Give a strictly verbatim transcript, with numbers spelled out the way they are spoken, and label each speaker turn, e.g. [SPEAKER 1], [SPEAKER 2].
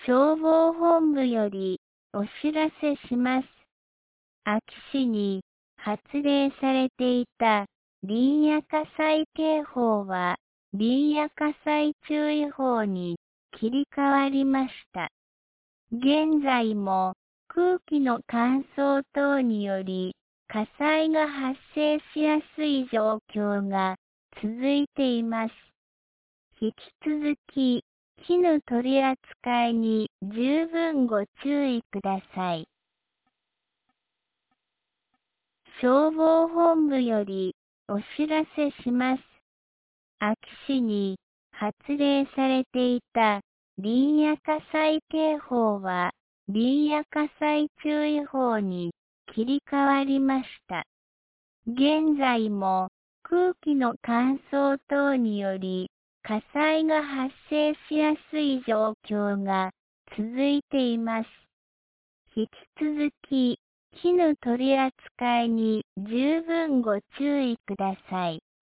[SPEAKER 1] 消防本部よりお知らせします。安芸市に発令されていた林野火災警報は林野火災注意報に切り替わりました。現在も空気の乾燥等により火災が発生しやすい状況が続いています。引き続き火の取り扱いに十分ご注意ください。消防本部よりお知らせします。安芸市に発令されていた林野火災警報は林野火災注意報に切り替わりました。現在も空気の乾燥等により火災が発生しやすい状況が続いています。引き続き火の取り扱いに十分ご注意ください。